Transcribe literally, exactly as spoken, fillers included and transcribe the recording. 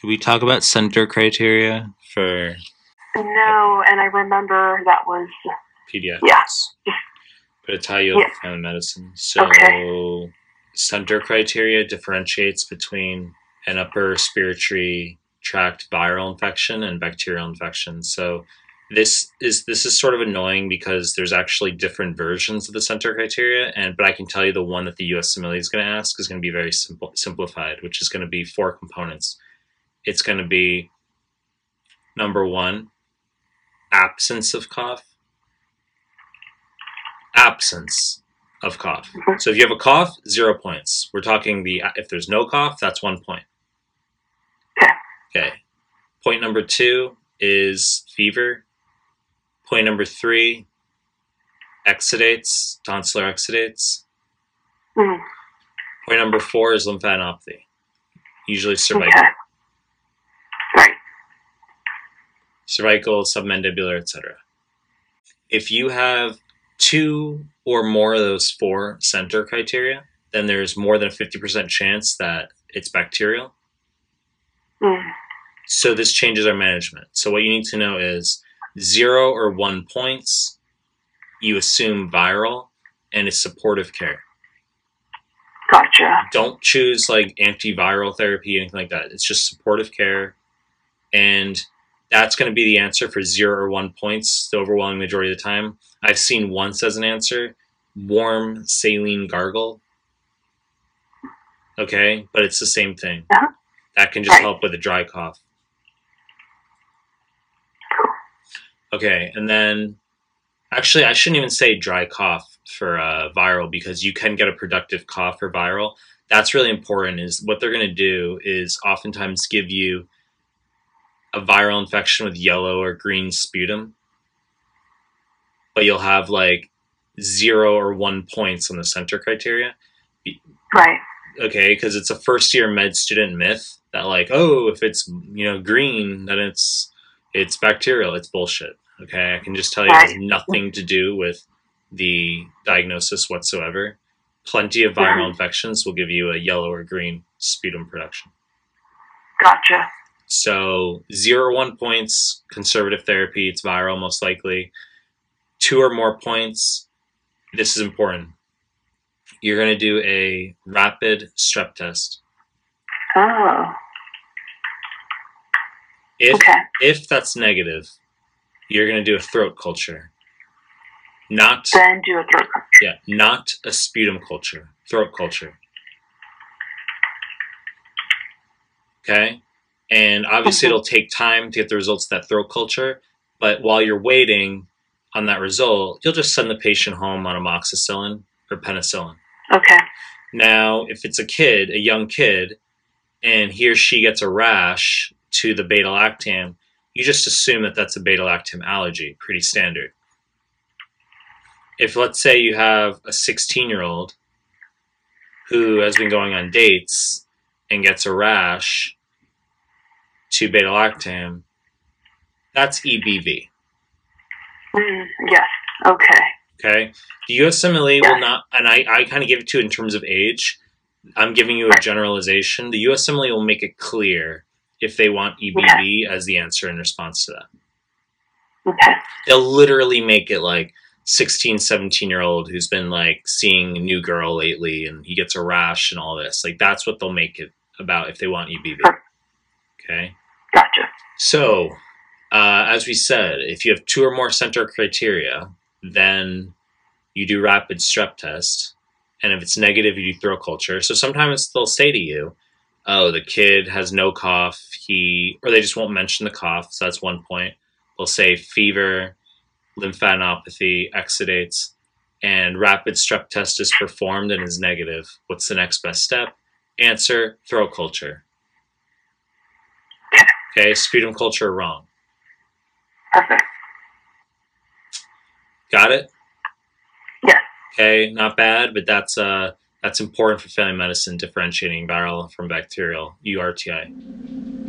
Did we talk about center criteria for No, and I remember that was pediatrics? Yeah. But it's how you Yeah. look at family medicine. So Okay. center criteria differentiates between an upper respiratory tract viral infection and bacterial infection. So this is this is sort of annoying because there's actually different versions of the center criteria, and but I can tell you the one that the U S Simile is going to ask is going to be very simple simplified, which is going to be four components. It's going to be number one, absence of cough. Absence of cough. Mm-hmm. So if you have a cough, zero points. We're talking the if there's no cough, that's one point. Okay. Okay. Point number two is fever. Point number three, exudates, tonsillar exudates. Mm-hmm. Point number four is lymphadenopathy, usually cervical. Okay. Right. Cervical, submandibular, et cetera. If you have two or more of those four center criteria, then there's more than a fifty percent chance that it's bacterial. Mm. So this changes our management. So what you need to know is zero or one points, you assume viral, and it's supportive care. Gotcha. Don't choose like antiviral therapy, anything like that. It's just supportive care. And that's going to be the answer for zero or one points the overwhelming majority of the time. I've seen once as an answer, warm saline gargle. Okay, but it's the same thing. Uh-huh. That can just Right. help with a dry cough. Cool. Okay, and then actually I shouldn't even say dry cough for uh, viral, because you can get a productive cough for viral. That's really important. Is what they're going to do is oftentimes give you a viral infection with yellow or green sputum, but you'll have like zero or one points on the center criteria. Right. Okay, because it's a first year med student myth that like, oh, if it's, you know, green, then it's it's bacterial. It's bullshit. Okay, I can just tell you it has nothing to do with the diagnosis whatsoever. Plenty of viral Mhm. infections will give you a yellow or green sputum production. Gotcha. So zero or one points, conservative therapy, it's viral most likely. Two or more points, this is important. You're going to do a rapid strep test. Oh. If Okay. if that's negative, you're going to do a throat culture. Not Then do a throat culture. Yeah, not a sputum culture. Throat culture. Okay? And obviously Mhm. it'll take time to get the results of that throat culture, but while you're waiting on that result, you'll just send the patient home on amoxicillin or penicillin. Okay. Now, if it's a kid, a young kid, and he or she gets a rash to the beta-lactam, you just assume that that's a beta-lactam allergy. Pretty standard. If, let's say, you have a sixteen-year-old who has been going on dates and gets a rash to beta-lactam, that's E B V. Mm, yes. Okay. Okay? The U S M L E Yeah. will not, and I, I kind of give it to you in terms of age. I'm giving you a generalization. The U S M L E will make it clear if they want E B V Okay. as the answer in response to that. Okay. They'll literally make it like sixteen, seventeen year old who's been like seeing a new girl lately and he gets a rash and all this. Like that's what they'll make it about if they want E B V. Okay? Gotcha. So, uh, as we said, if you have two or more center criteria, then you do rapid strep test. And if it's negative, you do throat culture. So sometimes they'll say to you, oh, the kid has no cough. He, or they just won't mention the cough. So that's one point. They'll say fever, lymphadenopathy, exudates, and rapid strep test is performed and is negative. What's the next best step? Answer, throat culture. Okay, sputum culture, wrong. Perfect. Got it? Yes. Okay, not bad, but that's uh that's important for family medicine, differentiating viral from bacterial, U R T I.